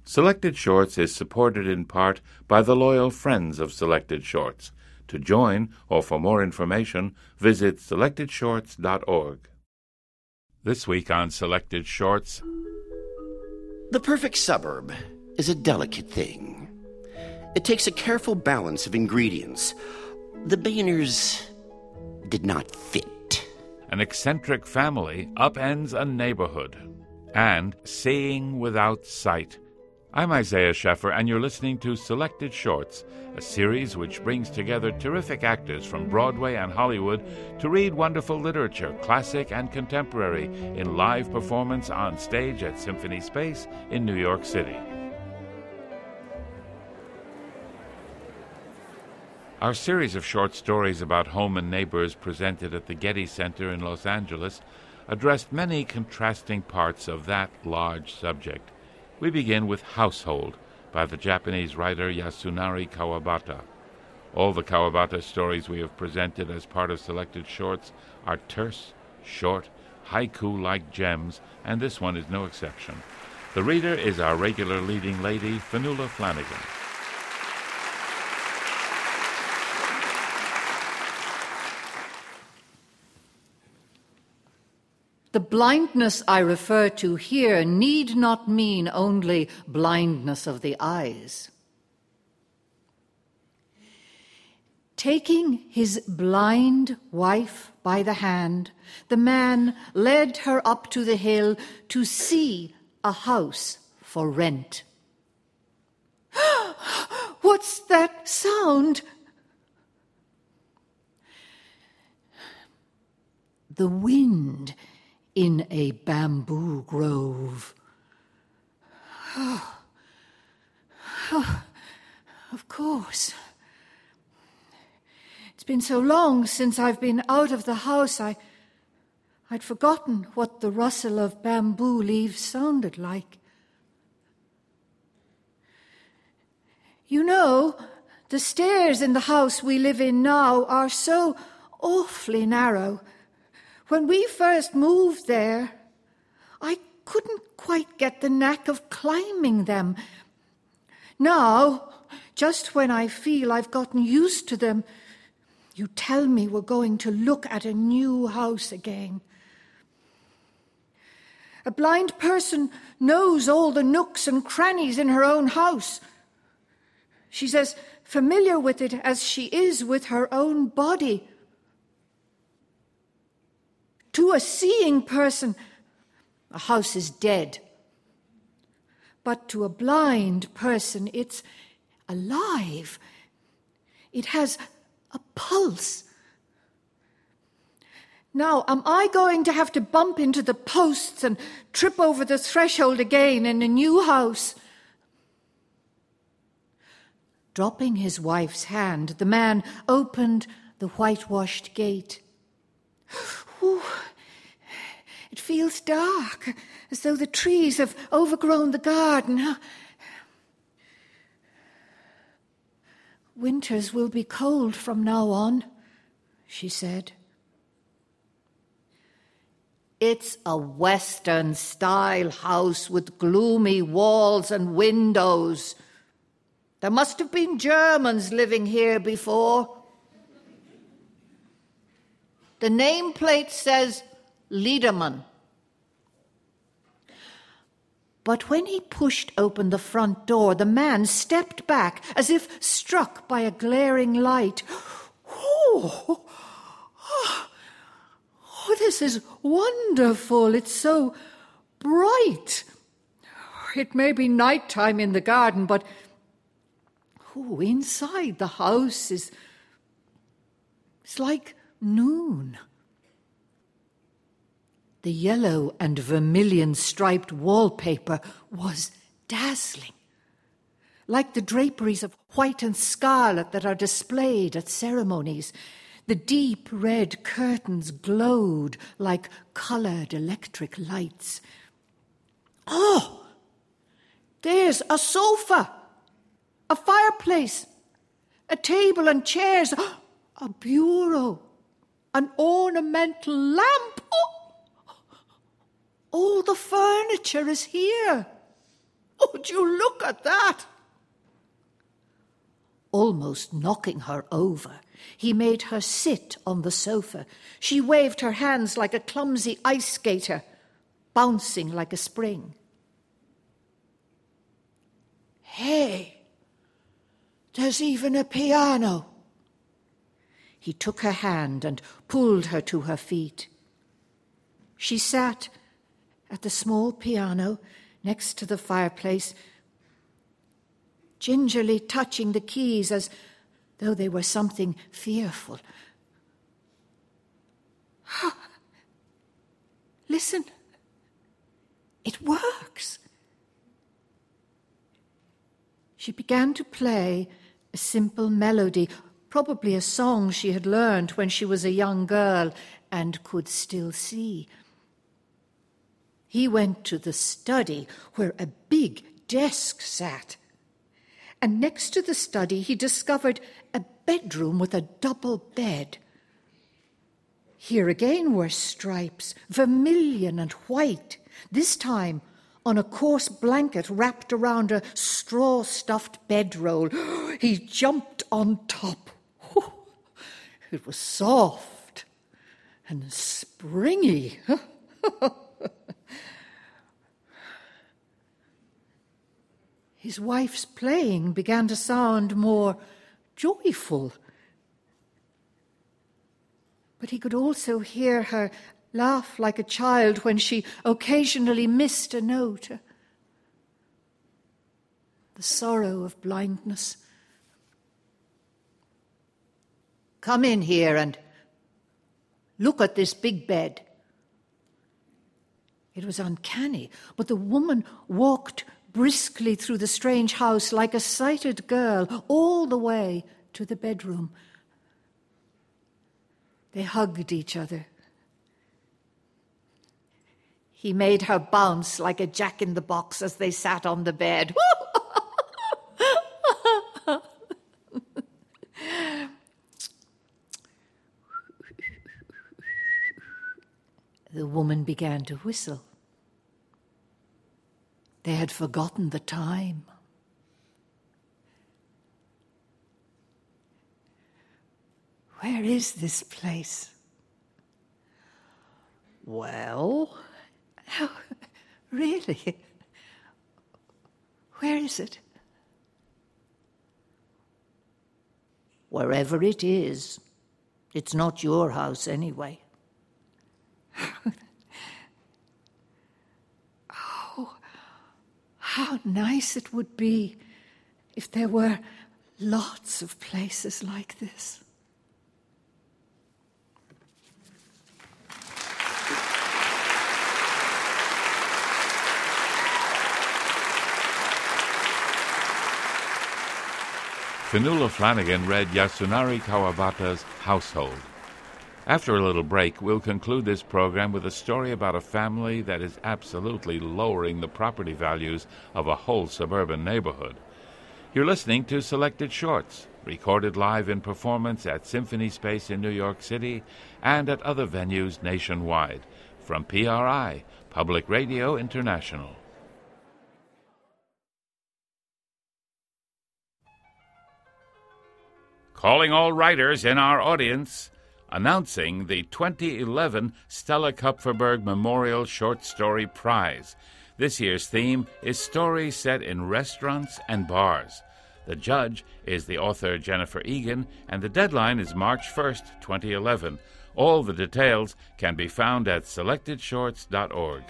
Selected Shorts is supported in part by the loyal friends of Selected Shorts. To join or for more information, visit selectedshorts.org. This week on Selected Shorts... The perfect suburb is a delicate thing. It takes a careful balance of ingredients. The Boehners did not fit. An eccentric family upends a neighborhood. And Seeing Without Sight. I'm Isaiah Sheffer, and you're listening to Selected Shorts, a series which brings together terrific actors from Broadway and Hollywood to read wonderful literature, classic and contemporary, in live performance on stage at Symphony Space in New York City. Our series of short stories about home and neighbors presented at the Getty Center in Los Angeles addressed many contrasting parts of that large subject. We begin with Household by the Japanese writer Yasunari Kawabata. All the Kawabata stories we have presented as part of Selected Shorts are terse, short, haiku-like gems, and this one is no exception. The reader is our regular leading lady, Fionnuala Flanagan. The blindness I refer to here need not mean only blindness of the eyes. Taking his blind wife by the hand, the man led her up to the hill to see a house for rent. What's that sound? The wind in a bamboo grove. Oh, of course. It's been so long since I've been out of the house, I'd forgotten what the rustle of bamboo leaves sounded like. You know, the stairs in the house we live in now are so awfully narrow. When we first moved there, I couldn't quite get the knack of climbing them. Now, just when I feel I've gotten used to them, you tell me we're going to look at a new house again. A blind person knows all the nooks and crannies in her own house. She's as familiar with it as she is with her own body. To a seeing person, a house is dead. But to a blind person, it's alive. It has a pulse. Now, am I going to have to bump into the posts and trip over the threshold again in a new house? Dropping his wife's hand, the man opened the whitewashed gate. Ooh, it feels dark, as though the trees have overgrown the garden. Winters will be cold from now on, she said. It's a Western-style house with gloomy walls and windows. There must have been Germans living here before. The nameplate says Liedermann. But when he pushed open the front door, the man stepped back as if struck by a glaring light. Oh, this is wonderful. It's so bright. It may be nighttime in the garden, but inside the house it's like noon. The yellow and vermilion striped wallpaper was dazzling, like the draperies of white and scarlet that are displayed at ceremonies. The deep red curtains glowed like coloured electric lights. Oh, there's a sofa, a fireplace, a table and chairs, a bureau, an ornamental lamp. Oh, all the furniture is here. Would you look at that? Almost knocking her over, he made her sit on the sofa. She waved her hands like a clumsy ice skater, bouncing like a spring. Hey, there's even a piano. He took her hand and pulled her to her feet. She sat at the small piano next to the fireplace, gingerly touching the keys as though they were something fearful. Listen, it works. She began to play a simple melody, probably a song she had learned when she was a young girl and could still see. He went to the study where a big desk sat. And next to the study, he discovered a bedroom with a double bed. Here again were stripes, vermilion and white, this time on a coarse blanket wrapped around a straw-stuffed bedroll. He jumped on top. It was soft and springy. His wife's playing began to sound more joyful. But he could also hear her laugh like a child when she occasionally missed a note. The sorrow of blindness. Come in here and look at this big bed. It was uncanny, but the woman walked briskly through the strange house like a sighted girl all the way to the bedroom. They hugged each other. He made her bounce like a jack-in-the-box as they sat on the bed. The woman began to whistle. They had forgotten the time. Where is this place? Well, oh, really? Where is it? Wherever it is. It's not your house anyway. Oh, how nice it would be if there were lots of places like this. Fionnuala Flanagan read Yasunari Kawabata's Household. After a little break, we'll conclude this program with a story about a family that is absolutely lowering the property values of a whole suburban neighborhood. You're listening to Selected Shorts, recorded live in performance at Symphony Space in New York City and at other venues nationwide. From PRI, Public Radio International. Calling all writers in our audience, announcing the 2011 Stella Kupferberg Memorial Short Story Prize. This year's theme is stories set in restaurants and bars. The judge is the author Jennifer Egan, and the deadline is March 1st, 2011. All the details can be found at selectedshorts.org.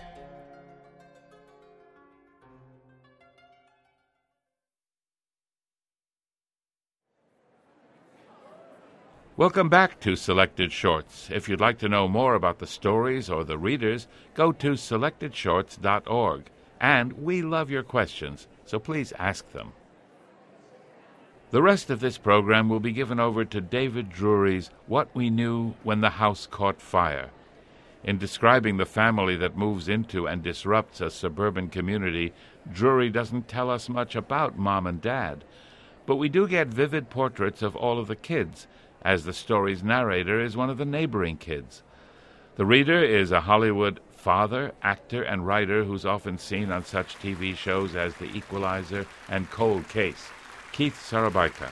Welcome back to Selected Shorts. If you'd like to know more about the stories or the readers, go to selectedshorts.org. And we love your questions, so please ask them. The rest of this program will be given over to David Drury's What We Knew When the House Caught Fire. In describing the family that moves into and disrupts a suburban community, Drury doesn't tell us much about Mom and Dad, but we do get vivid portraits of all of the kids, as the story's narrator is one of the neighboring kids. The reader is a Hollywood father, actor, and writer who's often seen on such TV shows as The Equalizer and Cold Case, Keith Sarabaita.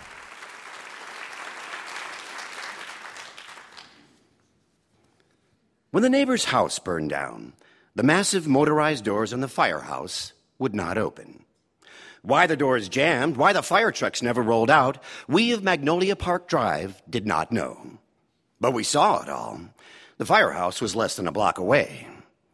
When the neighbor's house burned down, the massive motorized doors on the firehouse would not open. Why the doors jammed, why the fire trucks never rolled out, we of Magnolia Park Drive did not know. But we saw it all. The firehouse was less than a block away.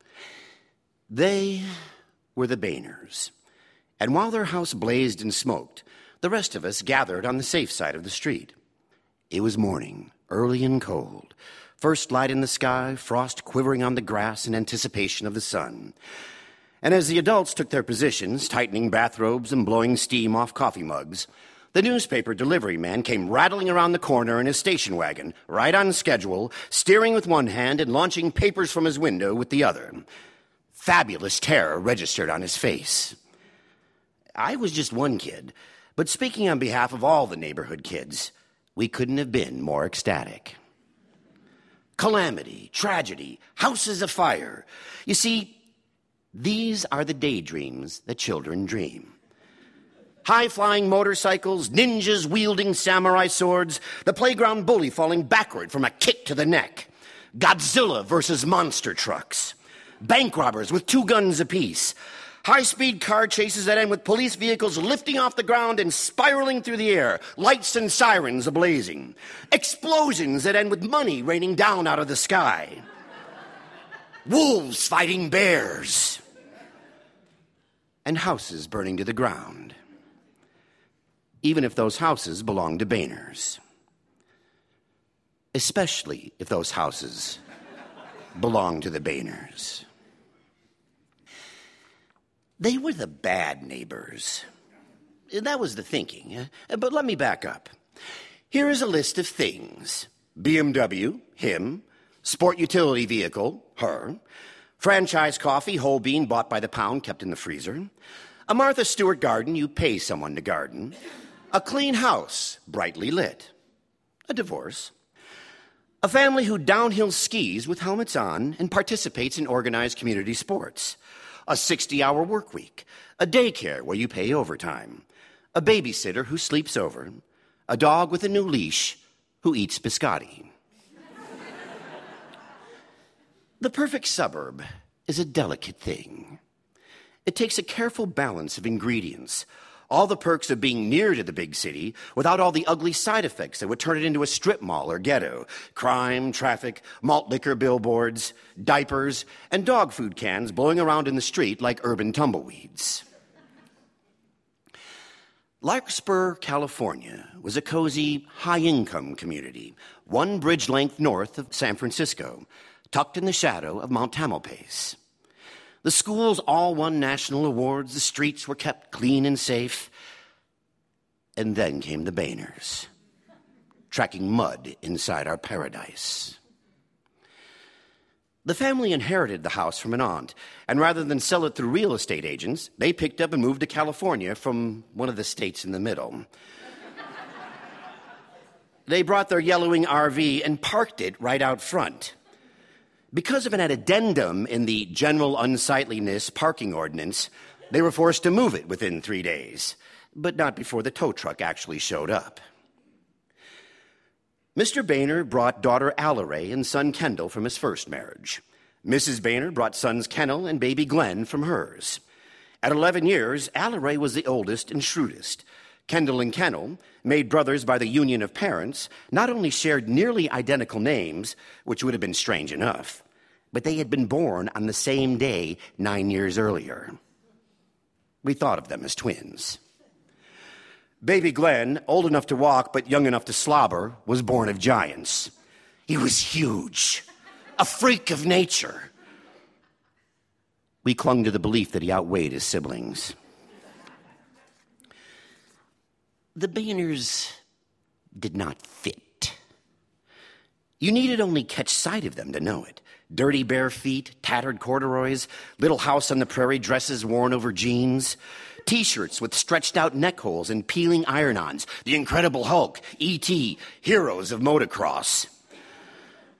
They were the Boehners. And while their house blazed and smoked, the rest of us gathered on the safe side of the street. It was morning, early and cold. First light in the sky, frost quivering on the grass in anticipation of the sun. And as the adults took their positions, tightening bathrobes and blowing steam off coffee mugs, the newspaper delivery man came rattling around the corner in his station wagon, right on schedule, steering with one hand and launching papers from his window with the other. Fabulous terror registered on his face. I was just one kid, but speaking on behalf of all the neighborhood kids, we couldn't have been more ecstatic. Calamity, tragedy, houses afire. You see, these are the daydreams that children dream. High-flying motorcycles, ninjas wielding samurai swords, the playground bully falling backward from a kick to the neck, Godzilla versus monster trucks, bank robbers with 2 guns apiece, high-speed car chases that end with police vehicles lifting off the ground and spiraling through the air, lights and sirens ablazing, explosions that end with money raining down out of the sky, wolves fighting bears, and houses burning to the ground, even if those houses belong to Boehners. Especially if those houses belong to the Boehners. They were the bad neighbors. That was the thinking. But let me back up. Here is a list of things. BMW, him. Sport utility vehicle, her. Franchise coffee, whole bean, bought by the pound, kept in the freezer. A Martha Stewart garden you pay someone to garden. A clean house, brightly lit. A divorce. A family who downhill skis with helmets on and participates in organized community sports. A 60-hour work week. A daycare where you pay overtime. A babysitter who sleeps over. A dog with a new leash who eats biscotti. The perfect suburb is a delicate thing. It takes a careful balance of ingredients, all the perks of being near to the big city without all the ugly side effects that would turn it into a strip mall or ghetto. Crime, traffic, malt liquor billboards, diapers, and dog food cans blowing around in the street like urban tumbleweeds. Larkspur, California was a cozy, high-income community, 1 bridge length north of San Francisco, tucked in the shadow of Mount Tamalpais. The schools all won national awards, the streets were kept clean and safe. And then came the Boehners, tracking mud inside our paradise. The family inherited the house from an aunt, and rather than sell it through real estate agents, they picked up and moved to California from one of the states in the middle. They brought their yellowing RV and parked it right out front. Because of an addendum in the General Unsightliness Parking Ordinance, they were forced to move it within 3 days, but not before the tow truck actually showed up. Mr. Boehner brought daughter Alleray and son Kendall from his first marriage. Mrs. Boehner brought sons Kennel and baby Glenn from hers. At 11 years, Alleray was the oldest and shrewdest. Kendall and Kennel, made brothers by the union of parents, not only shared nearly identical names, which would have been strange enough, but they had been born on the same day 9 years earlier. We thought of them as twins. Baby Glenn, old enough to walk but young enough to slobber, was born of giants. He was huge, a freak of nature. We clung to the belief that he outweighed his siblings. The Boehners did not fit. You needed only catch sight of them to know it. Dirty bare feet, tattered corduroys, little house on the prairie dresses worn over jeans, T-shirts with stretched out neck holes and peeling iron-ons, the Incredible Hulk, E.T., heroes of motocross.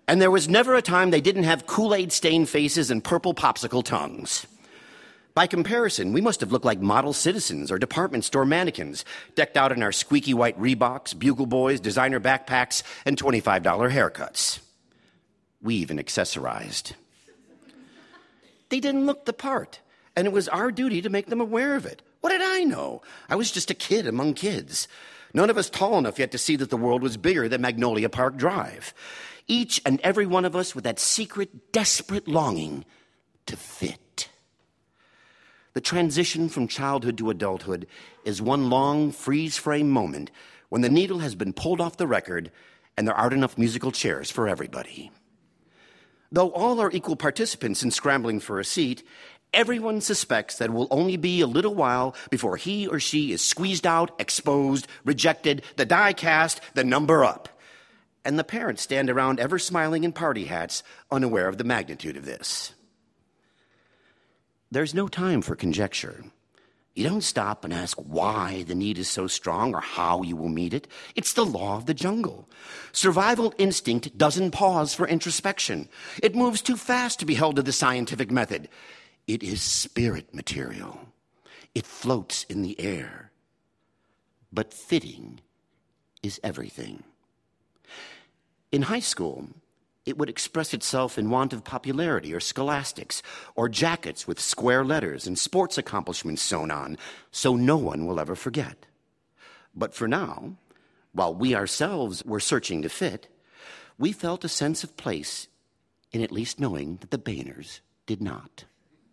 And there was never a time they didn't have Kool-Aid stained faces and purple popsicle tongues. By comparison, we must have looked like model citizens or department store mannequins, decked out in our squeaky white Reeboks, Bugle Boys, designer backpacks, and $25 haircuts. We even accessorized. They didn't look the part, and it was our duty to make them aware of it. What did I know? I was just a kid among kids. None of us tall enough yet to see that the world was bigger than Magnolia Park Drive. Each and every one of us with that secret, desperate longing to fit. The transition from childhood to adulthood is one long freeze-frame moment when the needle has been pulled off the record and there aren't enough musical chairs for everybody. Though all are equal participants in scrambling for a seat, everyone suspects that it will only be a little while before he or she is squeezed out, exposed, rejected, the die cast, the number up. And the parents stand around ever smiling in party hats, unaware of the magnitude of this. There's no time for conjecture. You don't stop and ask why the need is so strong or how you will meet it. It's the law of the jungle. Survival instinct doesn't pause for introspection. It moves too fast to be held to the scientific method. It is spirit material. It floats in the air. But fitting is everything. In high school, it would express itself in want of popularity or scholastics or jackets with square letters and sports accomplishments sewn on, so no one will ever forget. But for now, while we ourselves were searching to fit, we felt a sense of place in at least knowing that the Boehners did not.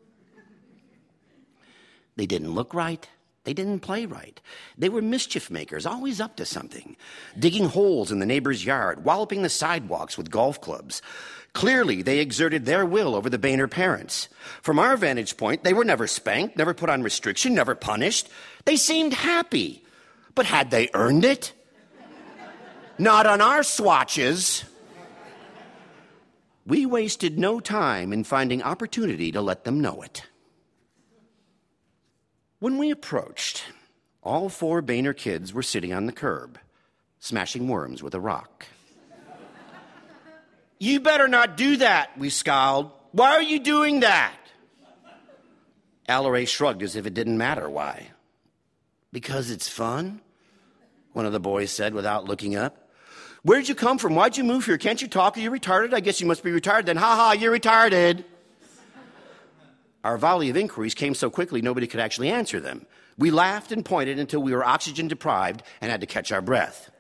They didn't look right. They didn't play right. They were mischief makers, always up to something, digging holes in the neighbor's yard, walloping the sidewalks with golf clubs. Clearly, they exerted their will over the Boehner parents. From our vantage point, they were never spanked, never put on restriction, never punished. They seemed happy. But had they earned it? Not on our swatches. We wasted no time in finding opportunity to let them know it. When we approached, all 4 Boehner kids were sitting on the curb, smashing worms with a rock. "You better not do that," we scowled. "Why are you doing that?" Alleray shrugged as if it didn't matter why. "Because it's fun," one of the boys said without looking up. "Where'd you come from? Why'd you move here? Can't you talk? Are you retarded? I guess you must be retarded then. Ha ha, you're retarded." Our volley of inquiries came so quickly nobody could actually answer them. We laughed and pointed until we were oxygen deprived and had to catch our breath.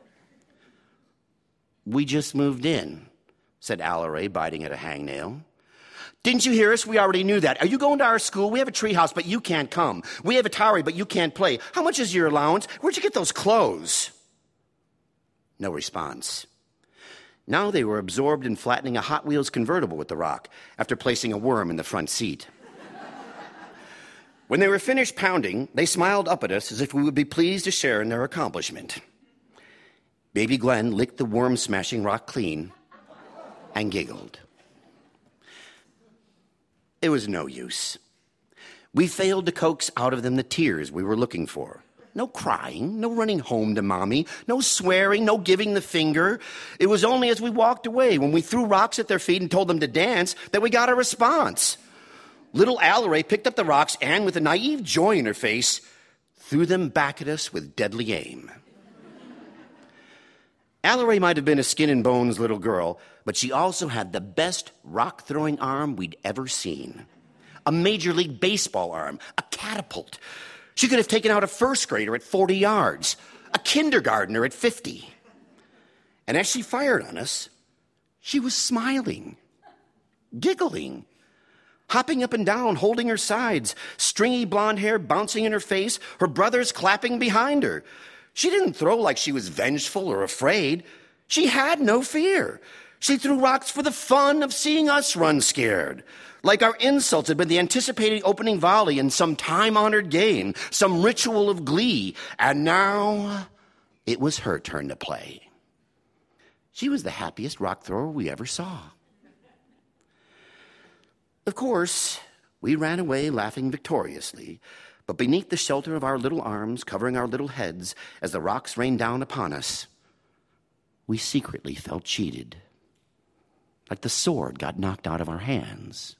"We just moved in," said Alleray, biting at a hangnail. "Didn't you hear us? We already knew that. Are you going to our school? We have a treehouse, but you can't come. We have Atari, but you can't play. How much is your allowance? Where'd you get those clothes?" No response. Now they were absorbed in flattening a Hot Wheels convertible with the rock after placing a worm in the front seat. When they were finished pounding, they smiled up at us as if we would be pleased to share in their accomplishment. Baby Glenn licked the worm-smashing rock clean and giggled. It was no use. We failed to coax out of them the tears we were looking for. No crying, no running home to mommy, no swearing, no giving the finger. It was only as we walked away, when we threw rocks at their feet and told them to dance, that we got a response. Little Alleray picked up the rocks and, with a naive joy in her face, threw them back at us with deadly aim. Alleray might have been a skin-and-bones little girl, but she also had the best rock-throwing arm we'd ever seen. A Major League Baseball arm, a catapult. She could have taken out a first grader at 40 yards, a kindergartner at 50. And as she fired on us, she was smiling, giggling, hopping up and down, holding her sides, stringy blonde hair bouncing in her face, her brothers clapping behind her. She didn't throw like she was vengeful or afraid. She had no fear. She threw rocks for the fun of seeing us run scared, like our insults had been the anticipated opening volley in some time-honored game, some ritual of glee, and now it was her turn to play. She was the happiest rock thrower we ever saw. Of course, we ran away laughing victoriously, but beneath the shelter of our little arms, covering our little heads as the rocks rained down upon us, we secretly felt cheated. like the sword got knocked out of our hands.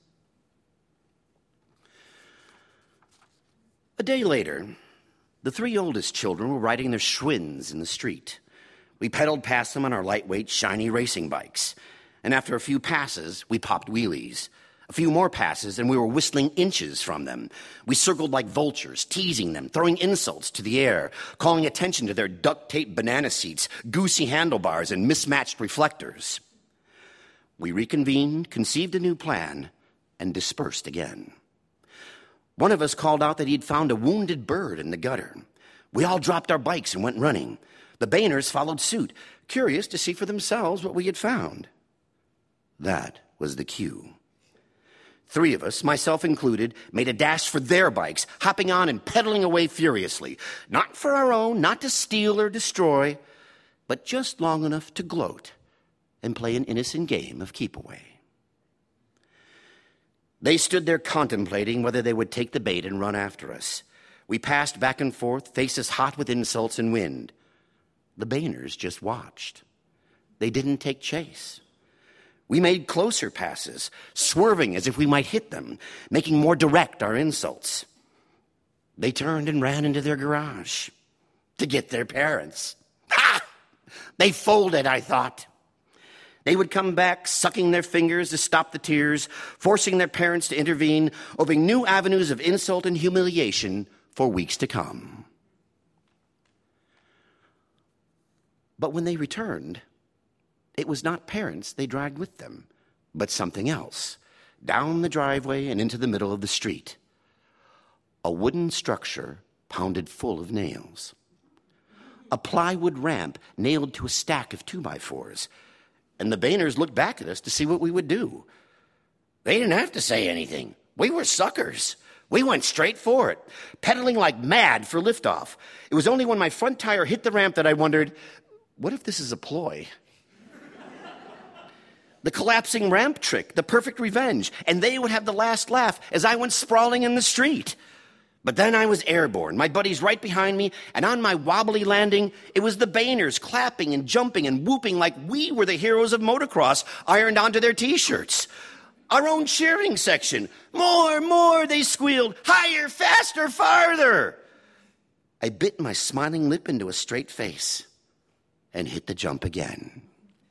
A day later, the 3 oldest children were riding their Schwinns in the street. We pedaled past them on our lightweight, shiny racing bikes. And after a few passes, we popped wheelies. A few more passes, and we were whistling inches from them. We circled like vultures, teasing them, throwing insults to the air, calling attention to their duct-tape banana seats, goosey handlebars, and mismatched reflectors. We reconvened, conceived a new plan, and dispersed again. One of us called out that he'd found a wounded bird in the gutter. We all dropped our bikes and went running. The Bayners followed suit, curious to see for themselves what we had found. That was the cue. 3 of us, myself included, made a dash for their bikes, hopping on and pedaling away furiously. Not for our own, not to steal or destroy, but just long enough to gloat and play an innocent game of keep-away. They stood there contemplating whether they would take the bait and run after us. We passed back and forth, faces hot with insults and wind. The Bayners just watched. They didn't take chase. We made closer passes, swerving as if we might hit them, making more direct our insults. They turned and ran into their garage to get their parents. Ha! They folded, I thought. They would come back, sucking their fingers to stop the tears, forcing their parents to intervene, opening new avenues of insult and humiliation for weeks to come. But when they returned, it was not parents they dragged with them, but something else, down the driveway and into the middle of the street. A wooden structure pounded full of nails. A plywood ramp nailed to a stack of 2x4s, and the Bayners looked back at us to see what we would do. They didn't have to say anything. We were suckers. We went straight for it, pedaling like mad for liftoff. It was only when my front tire hit the ramp that I wondered, what if this is a ploy? The collapsing ramp trick, the perfect revenge, and they would have the last laugh as I went sprawling in the street. But then I was airborne, my buddies right behind me, and on my wobbly landing, it was the Bayners clapping and jumping and whooping like we were the heroes of motocross ironed onto their T-shirts. Our own cheering section. More, more, they squealed. Higher, faster, farther. I bit my smiling lip into a straight face and hit the jump again.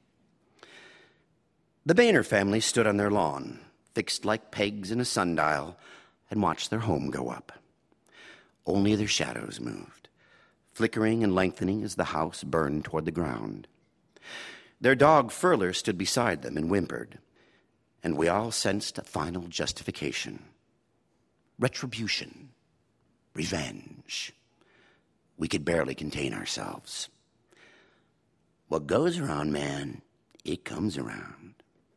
The Bayner family stood on their lawn, fixed like pegs in a sundial, and watched their home go up. Only their shadows moved, flickering and lengthening as the house burned toward the ground. Their dog Furler stood beside them and whimpered, and we all sensed a final justification. Retribution. Revenge. We could barely contain ourselves. What goes around, man, it comes around.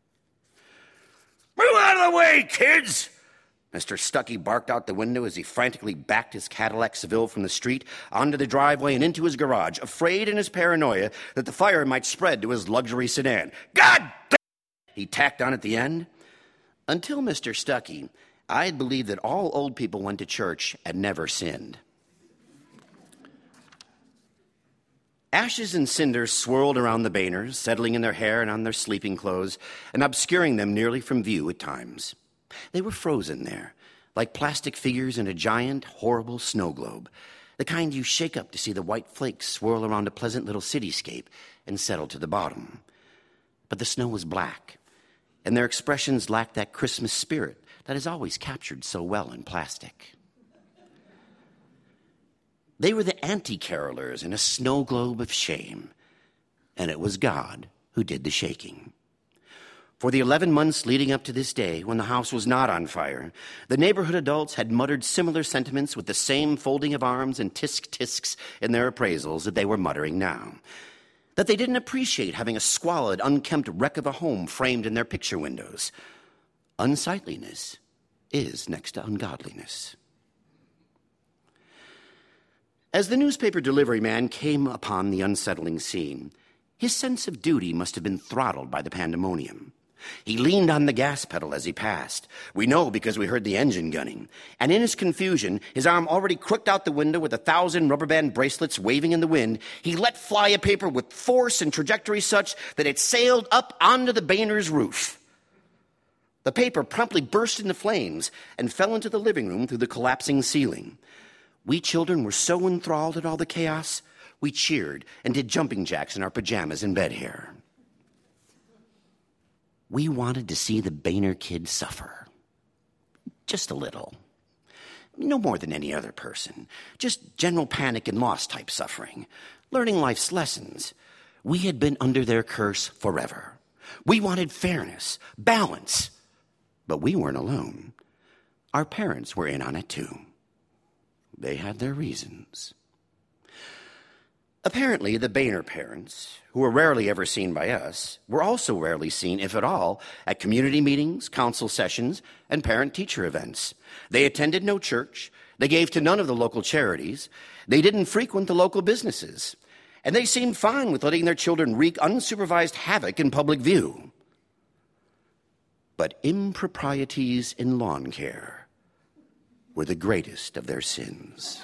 Move out of the way, kids! Mr. Stuckey barked out the window as he frantically backed his Cadillac Seville from the street onto the driveway and into his garage, afraid in his paranoia that the fire might spread to his luxury sedan. God damn! He tacked on at the end. Until Mr. Stuckey, I had believed that all old people went to church and never sinned. Ashes and cinders swirled around the Bayners, settling in their hair and on their sleeping clothes, and obscuring them nearly from view at times. They were frozen there, like plastic figures in a giant, horrible snow globe, the kind you shake up to see the white flakes swirl around a pleasant little cityscape and settle to the bottom. But the snow was black, and their expressions lacked that Christmas spirit that is always captured so well in plastic. They were the anti-carolers in a snow globe of shame, and it was God who did the shaking. For the 11 months leading up to this day, when the house was not on fire, the neighborhood adults had muttered similar sentiments with the same folding of arms and tisk-tisks in their appraisals that they were muttering now. That they didn't appreciate having a squalid, unkempt wreck of a home framed in their picture windows. Unsightliness is next to ungodliness. As the newspaper delivery man came upon the unsettling scene, his sense of duty must have been throttled by the pandemonium. He leaned on the gas pedal as he passed. We know because we heard the engine gunning. And in his confusion, his arm already crooked out the window with 1,000 rubber band bracelets waving in the wind, he let fly a paper with force and trajectory such that it sailed up onto the Boehner's roof. The paper promptly burst into flames and fell into the living room through the collapsing ceiling. We children were so enthralled at all the chaos, we cheered and did jumping jacks in our pajamas in bed here. We wanted to see the Boehner kid suffer. Just a little. No more than any other person. Just general panic and loss type suffering. Learning life's lessons. We had been under their curse forever. We wanted fairness, balance. But we weren't alone. Our parents were in on it too. They had their reasons. Apparently, the Boehner parents, who were rarely ever seen by us, were also rarely seen, if at all, at community meetings, council sessions, and parent-teacher events. They attended no church. They gave to none of the local charities. They didn't frequent the local businesses. And they seemed fine with letting their children wreak unsupervised havoc in public view. But improprieties in lawn care were the greatest of their sins.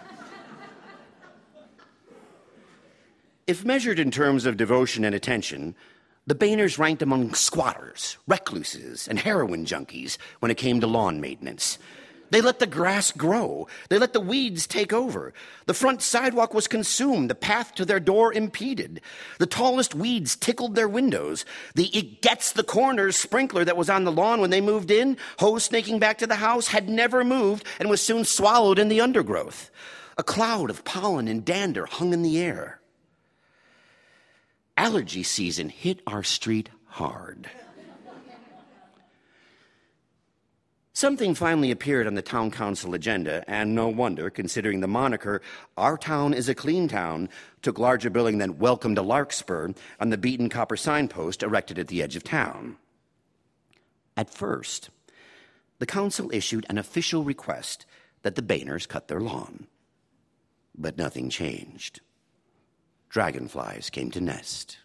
If measured in terms of devotion and attention, the Boehners ranked among squatters, recluses, and heroin junkies when it came to lawn maintenance. They let the grass grow. They let the weeds take over. The front sidewalk was consumed. The path to their door impeded. The tallest weeds tickled their windows. The It Gets the Corners sprinkler that was on the lawn when they moved in, hose snaking back to the house, had never moved and was soon swallowed in the undergrowth. A cloud of pollen and dander hung in the air. Allergy season hit our street hard. Something finally appeared on the town council agenda, and no wonder, considering the moniker, "Our Town is a Clean Town," took larger billing than "Welcome to Larkspur" on the beaten copper signpost erected at the edge of town. At first, the council issued an official request that the Boehners cut their lawn. But nothing changed. Dragonflies came to nest.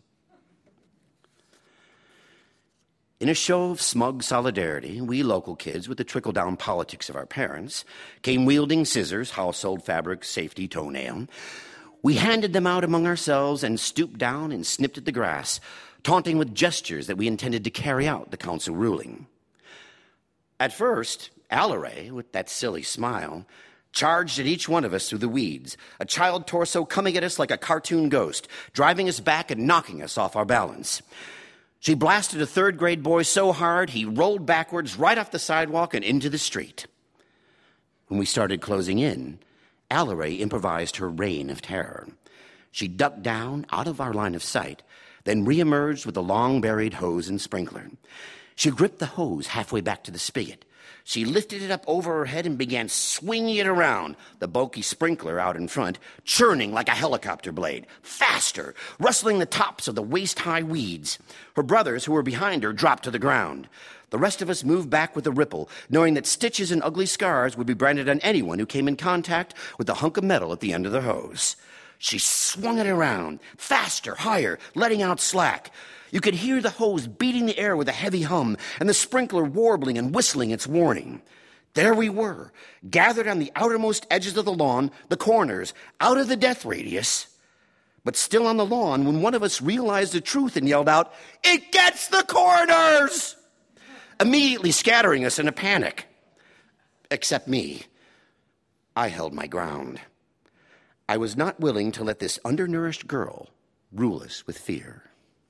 In a show of smug solidarity, we local kids, with the trickle-down politics of our parents, came wielding scissors, household fabric, safety, toenail. We handed them out among ourselves and stooped down and snipped at the grass, taunting with gestures that we intended to carry out the council ruling. At first, Alaray, with that silly smile, charged at each one of us through the weeds, a child torso coming at us like a cartoon ghost, driving us back and knocking us off our balance. She blasted a third-grade boy so hard he rolled backwards right off the sidewalk and into the street. When we started closing in, Alaray improvised her reign of terror. She ducked down out of our line of sight, then reemerged with a long-buried hose and sprinkler. She gripped the hose halfway back to the spigot. She lifted it up over her head and began swinging it around, the bulky sprinkler out in front, churning like a helicopter blade, faster, rustling the tops of the waist-high weeds. Her brothers, who were behind her, dropped to the ground. The rest of us moved back with a ripple, knowing that stitches and ugly scars would be branded on anyone who came in contact with the hunk of metal at the end of the hose. She swung it around, faster, higher, letting out slack. You could hear the hose beating the air with a heavy hum and the sprinkler warbling and whistling its warning. There we were, gathered on the outermost edges of the lawn, the corners, out of the death radius, but still on the lawn when one of us realized the truth and yelled out, "It gets the corners!" immediately scattering us in a panic. Except me. I held my ground. I was not willing to let this undernourished girl rule us with fear.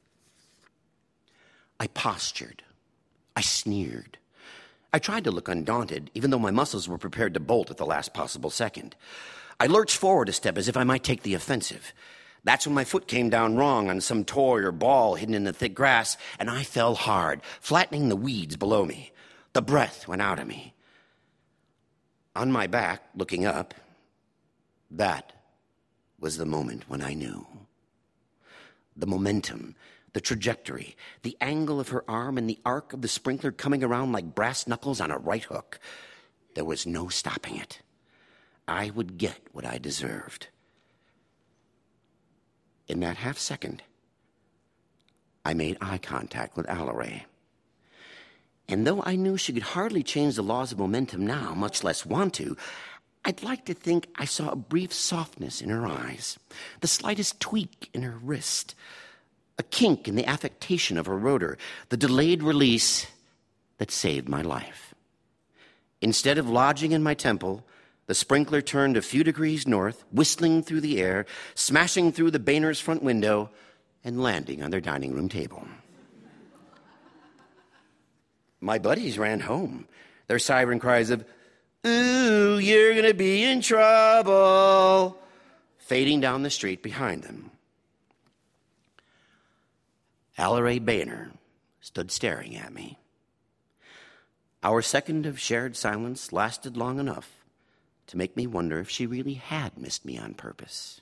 I postured. I sneered. I tried to look undaunted, even though my muscles were prepared to bolt at the last possible second. I lurched forward a step as if I might take the offensive. That's when my foot came down wrong on some toy or ball hidden in the thick grass, and I fell hard, flattening the weeds below me. The breath went out of me. On my back, looking up, that was the moment when I knew. The momentum, the trajectory, the angle of her arm, and the arc of the sprinkler coming around like brass knuckles on a right hook. There was no stopping it. I would get what I deserved. In that half second, I made eye contact with Alaray. And though I knew she could hardly change the laws of momentum now, much less want to, I'd like to think I saw a brief softness in her eyes, the slightest tweak in her wrist, a kink in the affectation of her rotor, the delayed release that saved my life. Instead of lodging in my temple, the sprinkler turned a few degrees north, whistling through the air, smashing through the Boehners' front window, and landing on their dining room table. My buddies ran home, their siren cries of, "Ooh, you're going to be in trouble," fading down the street behind them. Alleray Boehner stood staring at me. Our second of shared silence lasted long enough to make me wonder if she really had missed me on purpose.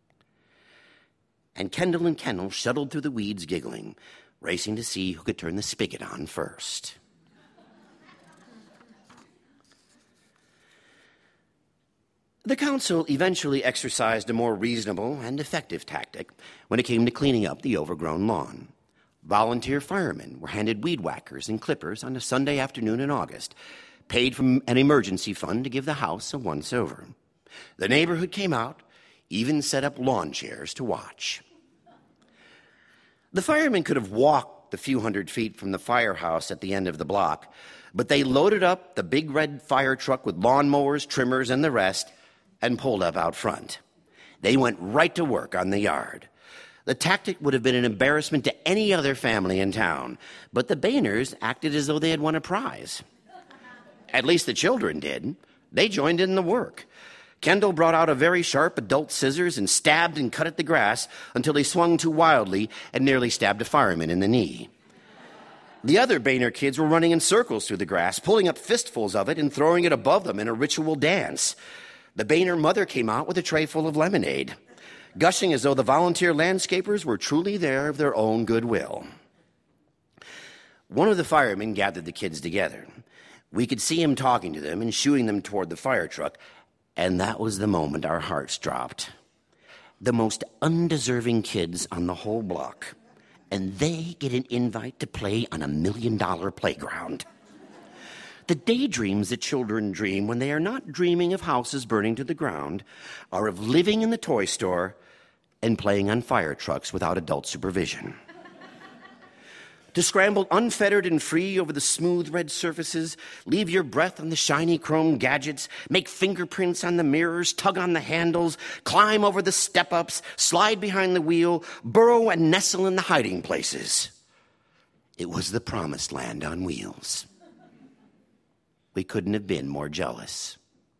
And Kendall and Kendall shuttled through the weeds giggling, racing to see who could turn the spigot on first. The council eventually exercised a more reasonable and effective tactic when it came to cleaning up the overgrown lawn. Volunteer firemen were handed weed whackers and clippers on a Sunday afternoon in August, paid from an emergency fund to give the house a once-over. The neighborhood came out, even set up lawn chairs to watch. The firemen could have walked the few hundred feet from the firehouse at the end of the block, but they loaded up the big red fire truck with lawnmowers, trimmers, and the rest, and pulled up out front. They went right to work on the yard. The tactic would have been an embarrassment to any other family in town, but the Boehners acted as though they had won a prize. At least the children did. They joined in the work. Kendall brought out a very sharp adult scissors and stabbed and cut at the grass until he swung too wildly and nearly stabbed a fireman in the knee. The other Boehner kids were running in circles through the grass, pulling up fistfuls of it and throwing it above them in a ritual dance. The Boehner mother came out with a tray full of lemonade, gushing as though the volunteer landscapers were truly there of their own goodwill. One of the firemen gathered the kids together. We could see him talking to them and shooing them toward the fire truck, and that was the moment our hearts dropped. The most undeserving kids on the whole block, and they get an invite to play on $1 million playground. The daydreams that children dream when they are not dreaming of houses burning to the ground are of living in the toy store and playing on fire trucks without adult supervision. To scramble unfettered and free over the smooth red surfaces, leave your breath on the shiny chrome gadgets, make fingerprints on the mirrors, tug on the handles, climb over the step-ups, slide behind the wheel, burrow and nestle in the hiding places. It was the promised land on wheels. We couldn't have been more jealous.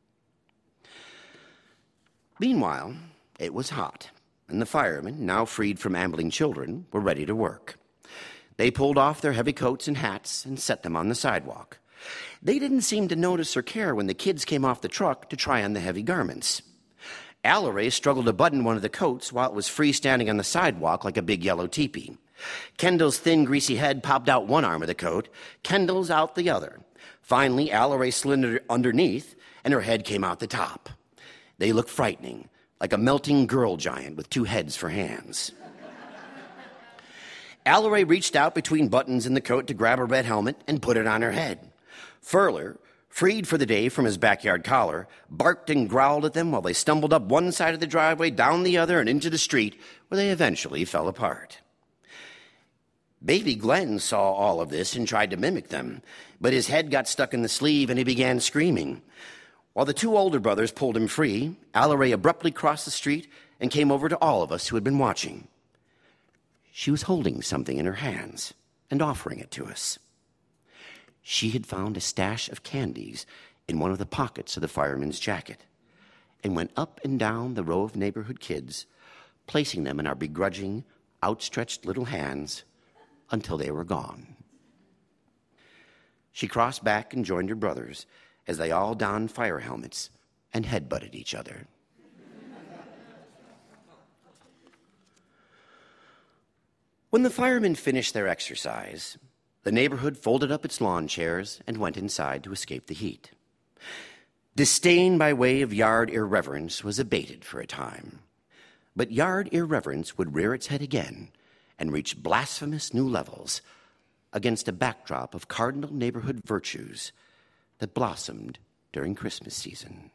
Meanwhile, it was hot, and the firemen, now freed from ambling children, were ready to work. They pulled off their heavy coats and hats and set them on the sidewalk. They didn't seem to notice or care when the kids came off the truck to try on the heavy garments. Alleray struggled to button one of the coats while it was freestanding on the sidewalk like a big yellow teepee. Kendall's thin, greasy head popped out one arm of the coat, Kendall's out the other. Finally, Alleray slid underneath, and her head came out the top. They looked frightening, like a melting girl giant with two heads for hands. Alleray reached out between buttons in the coat to grab a red helmet and put it on her head. Furler, freed for the day from his backyard collar, barked and growled at them while they stumbled up one side of the driveway, down the other, and into the street, where they eventually fell apart. Baby Glenn saw all of this and tried to mimic them, but his head got stuck in the sleeve and he began screaming. While the two older brothers pulled him free, Alleray abruptly crossed the street and came over to all of us who had been watching. She was holding something in her hands and offering it to us. She had found a stash of candies in one of the pockets of the fireman's jacket and went up and down the row of neighborhood kids, placing them in our begrudging, outstretched little hands until they were gone. She crossed back and joined her brothers as they all donned fire helmets and headbutted each other. When the firemen finished their exercise, the neighborhood folded up its lawn chairs and went inside to escape the heat. Disdain by way of yard irreverence was abated for a time, but yard irreverence would rear its head again and reach blasphemous new levels against a backdrop of cardinal neighborhood virtues that blossomed during Christmas season.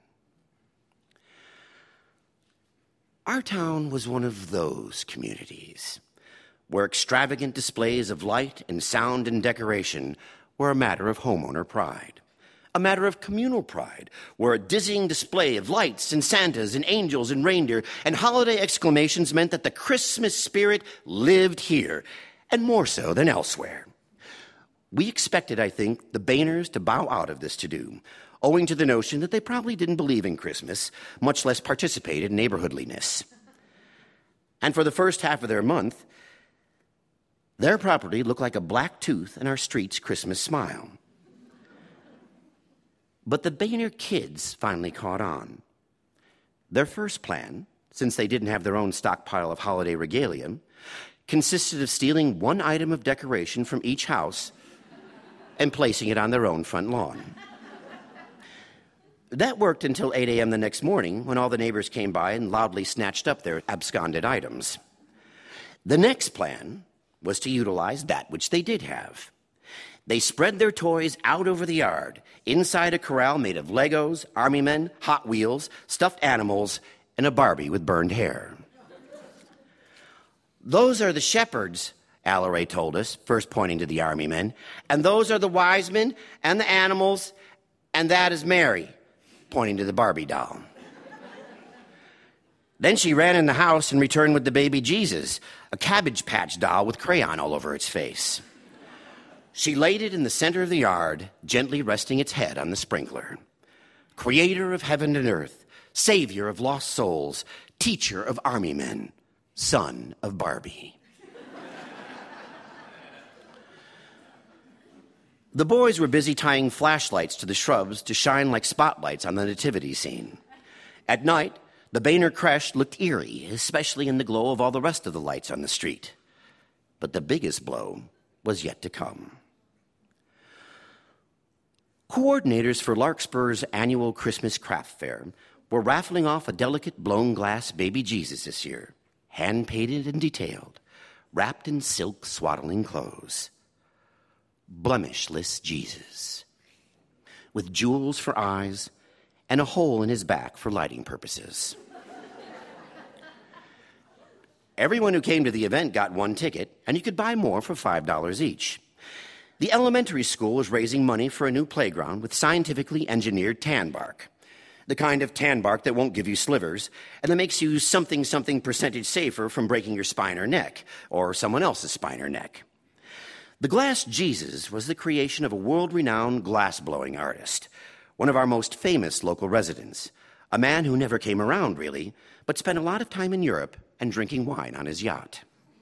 Our town was one of those communities where extravagant displays of light and sound and decoration were a matter of homeowner pride, a matter of communal pride, where a dizzying display of lights and Santas and angels and reindeer and holiday exclamations meant that the Christmas spirit lived here, and more so than elsewhere. We expected, I think, the Boehners to bow out of this to-do, owing to the notion that they probably didn't believe in Christmas, much less participate in neighborhoodliness. And for the first half of their month, their property looked like a black tooth in our street's Christmas smile. But the Boehner kids finally caught on. Their first plan, since they didn't have their own stockpile of holiday regalia, consisted of stealing one item of decoration from each house and placing it on their own front lawn. That worked until 8 a.m. the next morning, when all the neighbors came by and loudly snatched up their absconded items. The next plan was to utilize that which they did have. They spread their toys out over the yard, inside a corral made of Legos, Army Men, Hot Wheels, stuffed animals, and a Barbie with burned hair. "Those are the shepherds," Alleray told us, first pointing to the Army Men, "and those are the wise men and the animals, and that is Mary," pointing to the Barbie doll. Then she ran in the house and returned with the baby Jesus, a Cabbage Patch doll with crayon all over its face. She laid it in the center of the yard, gently resting its head on the sprinkler. Creator of heaven and earth, savior of lost souls, teacher of Army Men, son of Barbie. The boys were busy tying flashlights to the shrubs to shine like spotlights on the nativity scene. At night, the Boehner creche looked eerie, especially in the glow of all the rest of the lights on the street. But the biggest blow was yet to come. Coordinators for Larkspur's annual Christmas craft fair were raffling off a delicate blown glass baby Jesus this year, hand-painted and detailed, wrapped in silk swaddling clothes. Blemishless Jesus, with jewels for eyes and a hole in his back for lighting purposes. Everyone who came to the event got one ticket, and you could buy more for $5 each. The elementary school was raising money for a new playground with scientifically engineered tan bark, the kind of tan bark that won't give you slivers and that makes you something percentage safer from breaking your spine or neck, or someone else's spine or neck. The glass Jesus was the creation of a world-renowned glass-blowing artist, one of our most famous local residents, a man who never came around, really, but spent a lot of time in Europe and drinking wine on his yacht.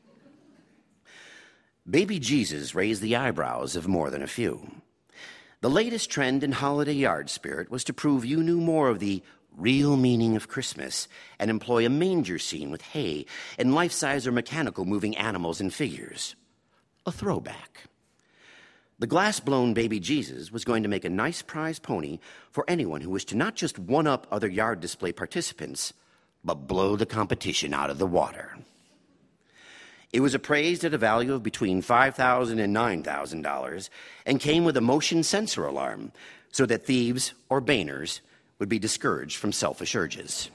Baby Jesus raised the eyebrows of more than a few. The latest trend in holiday yard spirit was to prove you knew more of the real meaning of Christmas and employ a manger scene with hay and life-size or mechanical moving animals and figures. A throwback. The glass-blown baby Jesus was going to make a nice prize pony for anyone who wished to not just one-up other yard display participants, but blow the competition out of the water. It was appraised at a value of between $5,000 and $9,000 and came with a motion sensor alarm so that thieves or Boehners would be discouraged from selfish urges.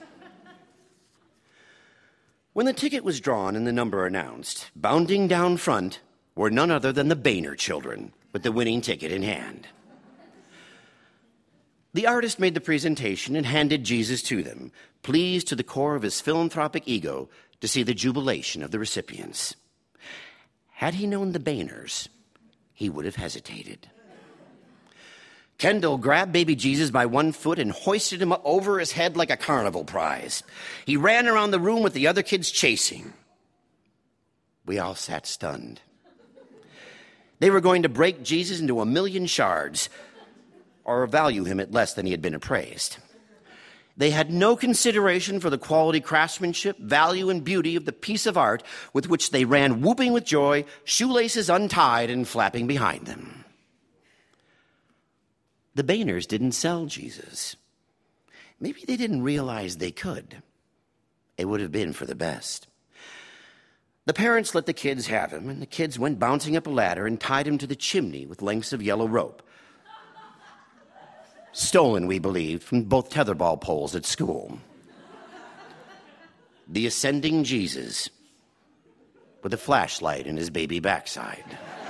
When the ticket was drawn and the number announced, bounding down front were none other than the Boehner children with the winning ticket in hand. The artist made the presentation and handed Jesus to them, pleased to the core of his philanthropic ego to see the jubilation of the recipients. Had he known the Boehners, he would have hesitated. Kendall grabbed baby Jesus by one foot and hoisted him up over his head like a carnival prize. He ran around the room with the other kids chasing. We all sat stunned. They were going to break Jesus into 1,000,000 shards, or value him at less than he had been appraised. They had no consideration for the quality craftsmanship, value, and beauty of the piece of art with which they ran whooping with joy, shoelaces untied and flapping behind them. The Boehners didn't sell Jesus. Maybe they didn't realize they could. It would have been for the best. The parents let the kids have him, and the kids went bouncing up a ladder and tied him to the chimney with lengths of yellow rope. Stolen, we believed, from both tetherball poles at school. The ascending Jesus with a flashlight in his baby backside.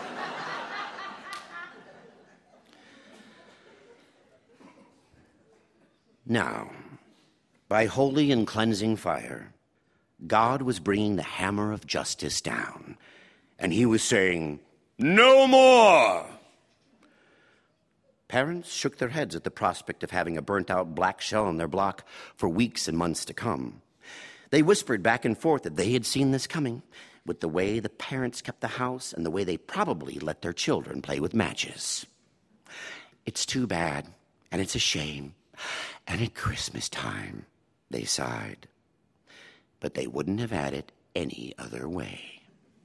Now, by holy and cleansing fire, God was bringing the hammer of justice down, and he was saying, "No more!" Parents shook their heads at the prospect of having a burnt-out black shell on their block for weeks and months to come. They whispered back and forth that they had seen this coming, with the way the parents kept the house and the way they probably let their children play with matches. "It's too bad, and it's a shame, and at Christmas time," they sighed. But they wouldn't have had it any other way.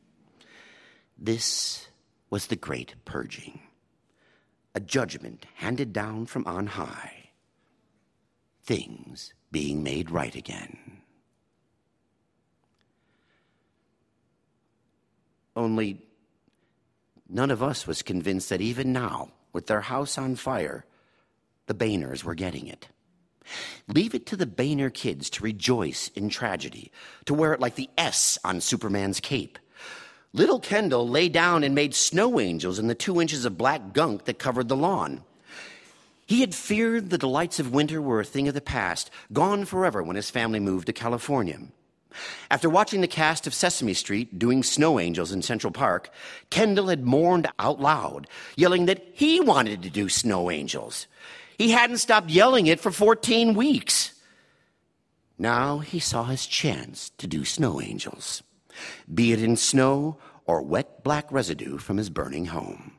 This was the Great Purging, a judgment handed down from on high, things being made right again. Only none of us was convinced that even now, with their house on fire, the Boehners were getting it. Leave it to the Boehner kids to rejoice in tragedy, to wear it like the S on Superman's cape. Little Kendall lay down and made snow angels in the 2 inches of black gunk that covered the lawn. He had feared the delights of winter were a thing of the past, gone forever when his family moved to California. After watching the cast of Sesame Street doing snow angels in Central Park, Kendall had mourned out loud, yelling that he wanted to do snow angels. He hadn't stopped yelling it for 14 weeks. Now he saw his chance to do snow angels, be it in snow or wet black residue from his burning home.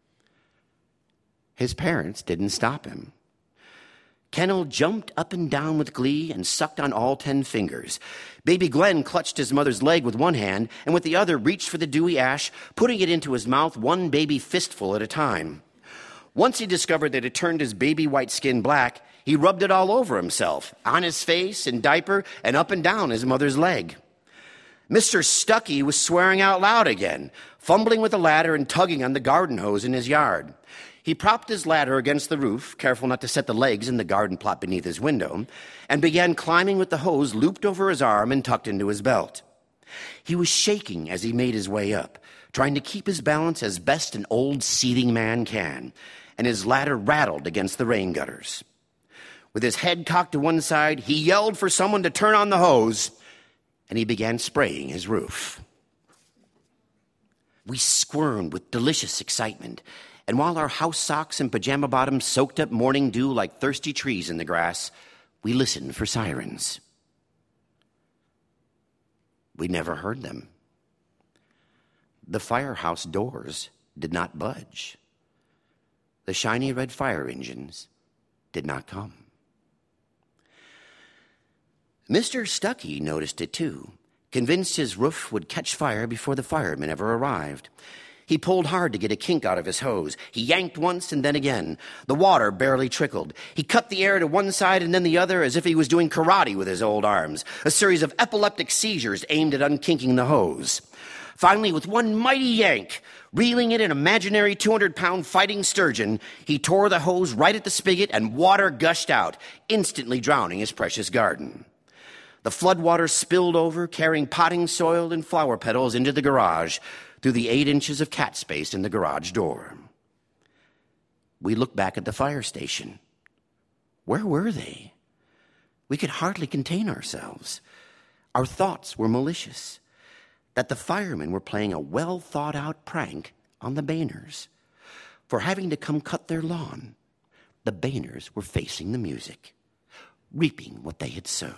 His parents didn't stop him. Kendall jumped up and down with glee and sucked on all 10 fingers. Baby Glenn clutched his mother's leg with one hand and with the other reached for the dewy ash, putting it into his mouth one baby fistful at a time. Once he discovered that it turned his baby white skin black, he rubbed it all over himself, on his face, in diaper, and up and down his mother's leg. Mr. Stuckey was swearing out loud again, fumbling with the ladder and tugging on the garden hose in his yard. He propped his ladder against the roof, careful not to set the legs in the garden plot beneath his window, and began climbing with the hose looped over his arm and tucked into his belt. He was shaking as he made his way up, trying to keep his balance as best an old seething man can, and his ladder rattled against the rain gutters. With his head cocked to one side, he yelled for someone to turn on the hose, and he began spraying his roof. We squirmed with delicious excitement, and while our house socks and pajama bottoms soaked up morning dew like thirsty trees in the grass, we listened for sirens. We never heard them. The firehouse doors did not budge. The shiny red fire engines did not come. Mr. Stuckey noticed it too, convinced his roof would catch fire before the firemen ever arrived. He pulled hard to get a kink out of his hose. He yanked once and then again. The water barely trickled. He cut the air to one side and then the other as if he was doing karate with his old arms, a series of epileptic seizures aimed at unkinking the hose. Finally, with one mighty yank, reeling in an imaginary 200-pound fighting sturgeon, he tore the hose right at the spigot and water gushed out, instantly drowning his precious garden. The floodwater spilled over, carrying potting soil and flower petals into the garage through the 8 inches of cat space in the garage door. We looked back at the fire station. Where were they? We could hardly contain ourselves. Our thoughts were malicious, that the firemen were playing a well-thought-out prank on the Boehners. For having to come cut their lawn, the Boehners were facing the music, reaping what they had sowed.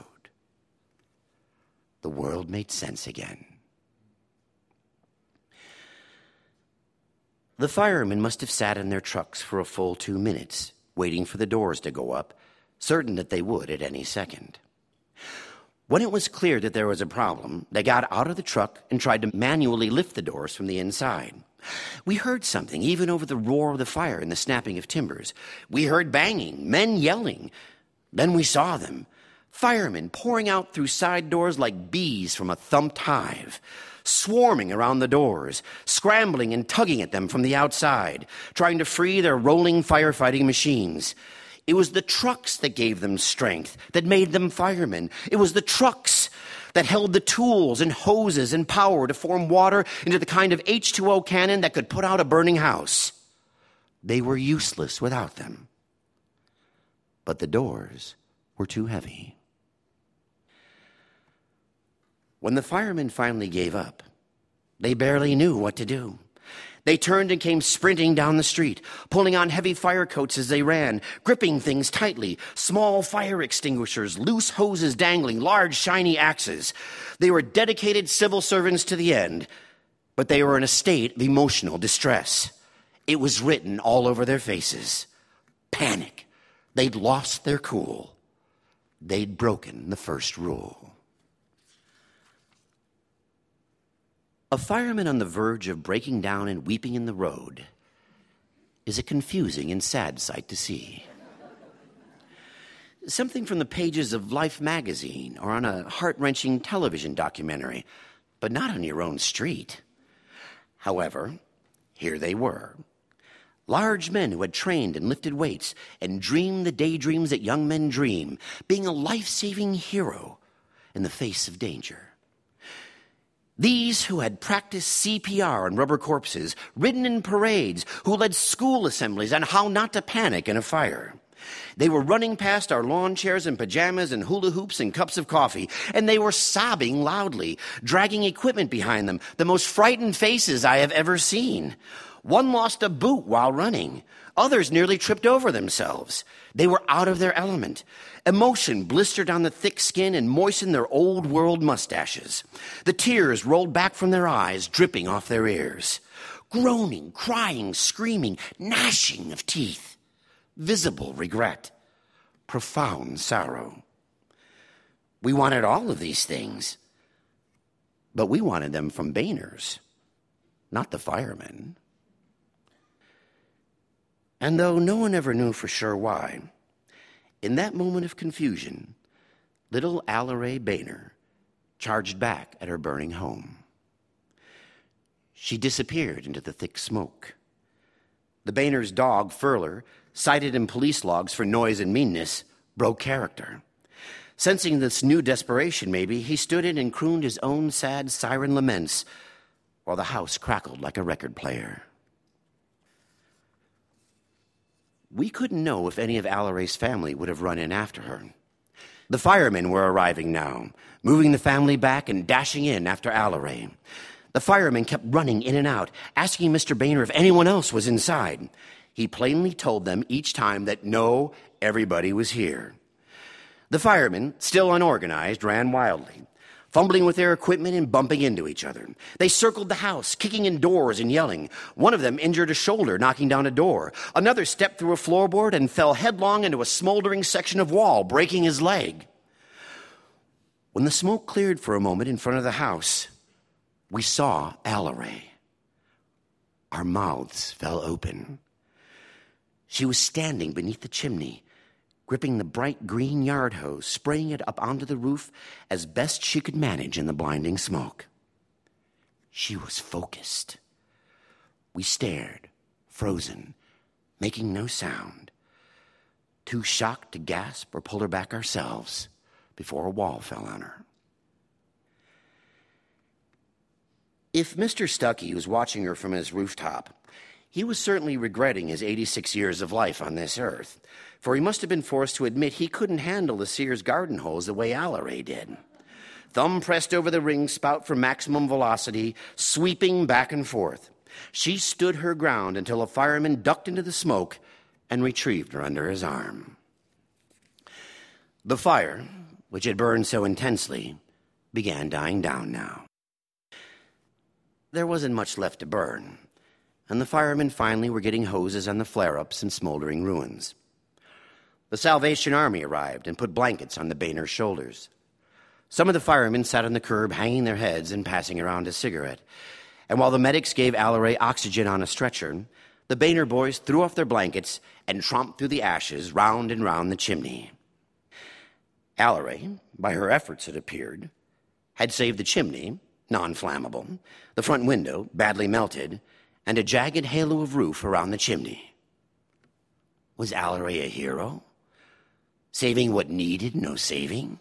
The world made sense again. The firemen must have sat in their trucks for a full 2 minutes, waiting for the doors to go up, certain that they would at any second. When it was clear that there was a problem, they got out of the truck and tried to manually lift the doors from the inside. We heard something, even over the roar of the fire and the snapping of timbers. We heard banging, men yelling. Then we saw them, firemen pouring out through side doors like bees from a thumped hive. swarming around the doors, scrambling and tugging at them from the outside, trying to free their rolling firefighting machines. It was the trucks that gave them strength, that made them firemen. It was the trucks that held the tools and hoses and power to form water into the kind of H2O cannon that could put out a burning house. They were useless without them. But the doors were too heavy. When the firemen finally gave up, they barely knew what to do. They turned and came sprinting down the street, pulling on heavy fire coats as they ran, gripping things tightly, small fire extinguishers, loose hoses dangling, large shiny axes. They were dedicated civil servants to the end, but they were in a state of emotional distress. It was written all over their faces. Panic. They'd lost their cool. They'd broken the first rule. A fireman on the verge of breaking down and weeping in the road is a confusing and sad sight to see. Something from the pages of Life magazine or on a heart-wrenching television documentary, but not on your own street. However, here they were. Large men who had trained and lifted weights and dreamed the daydreams that young men dream, being a life-saving hero in the face of danger. These who had practiced CPR on rubber corpses, ridden in parades, who led school assemblies on how not to panic in a fire. They were running past our lawn chairs in pajamas and hula hoops and cups of coffee, and they were sobbing loudly, dragging equipment behind them, the most frightened faces I have ever seen. One lost a boot while running. Others nearly tripped over themselves. They were out of their element. Emotion blistered on the thick skin and moistened their old-world mustaches. The tears rolled back from their eyes, dripping off their ears. Groaning, crying, screaming, gnashing of teeth. Visible regret. Profound sorrow. We wanted all of these things, but we wanted them from Boehners, not the firemen. And though no one ever knew for sure why, in that moment of confusion, little Alleray Boehner charged back at her burning home. She disappeared into the thick smoke. The Boehners' dog, Furler, cited in police logs for noise and meanness, broke character. Sensing this new desperation, maybe, he stood in and crooned his own sad siren laments while the house crackled like a record player. We couldn't know if any of Alleray's family would have run in after her. The firemen were arriving now, moving the family back and dashing in after Alleray. The firemen kept running in and out, asking Mr. Boehner if anyone else was inside. He plainly told them each time that no, everybody was here. The firemen, still unorganized, ran wildly, fumbling with their equipment and bumping into each other. They circled the house, kicking in doors and yelling. One of them injured a shoulder, knocking down a door. Another stepped through a floorboard and fell headlong into a smoldering section of wall, breaking his leg. When the smoke cleared for a moment in front of the house, we saw Alleray. Our mouths fell open. She was standing beneath the chimney, gripping the bright green yard hose, spraying it up onto the roof as best she could manage in the blinding smoke. She was focused. We stared, frozen, making no sound, too shocked to gasp or pull her back ourselves before a wall fell on her. If Mr. Stuckey was watching her from his rooftop, he was certainly regretting his 86 years of life on this earth, for he must have been forced to admit he couldn't handle the Sears garden hose the way Alleray did. Thumb pressed over the ring spout for maximum velocity, sweeping back and forth. She stood her ground until a fireman ducked into the smoke and retrieved her under his arm. The fire, which had burned so intensely, began dying down now. There wasn't much left to burn, and the firemen finally were getting hoses on the flare-ups and smoldering ruins. The Salvation Army arrived and put blankets on the Boehner shoulders. Some of the firemen sat on the curb, hanging their heads and passing around a cigarette. And while the medics gave Alleray oxygen on a stretcher, the Boehner boys threw off their blankets and tromped through the ashes round and round the chimney. Alleray, by her efforts it appeared, had saved the chimney non-flammable, the front window badly melted, and a jagged halo of roof around the chimney. Was Alleray a hero? Saving what needed no saving?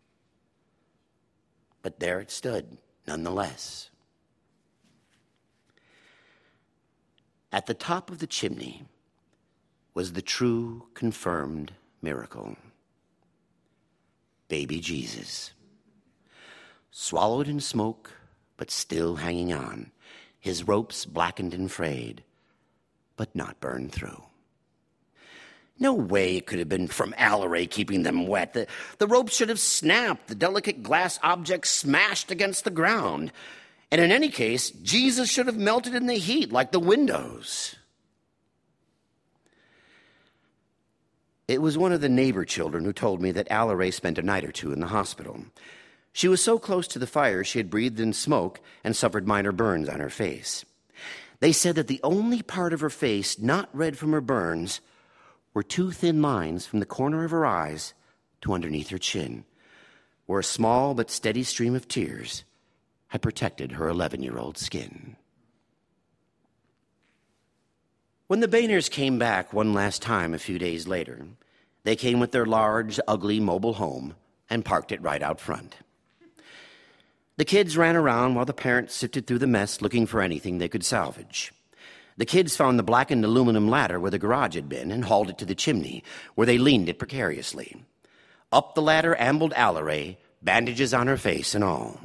But there it stood, nonetheless. At the top of the chimney was the true, confirmed miracle. Baby Jesus. Swallowed in smoke, but still hanging on, his ropes blackened and frayed, but not burned through. No way it could have been from Alleray keeping them wet. The ropes should have snapped, the delicate glass object smashed against the ground. And in any case, Jesus should have melted in the heat like the windows. It was one of the neighbor children who told me that Alleray spent a night or two in the hospital. She was so close to the fire she had breathed in smoke and suffered minor burns on her face. They said that the only part of her face not red from her burns were two thin lines from the corner of her eyes to underneath her chin, where a small but steady stream of tears had protected her 11-year-old skin. When the Bayners came back one last time a few days later, they came with their large, ugly mobile home and parked it right out front. The kids ran around while the parents sifted through the mess looking for anything they could salvage. The kids found the blackened aluminum ladder where the garage had been and hauled it to the chimney, where they leaned it precariously. Up the ladder ambled Alleray, bandages on her face and all.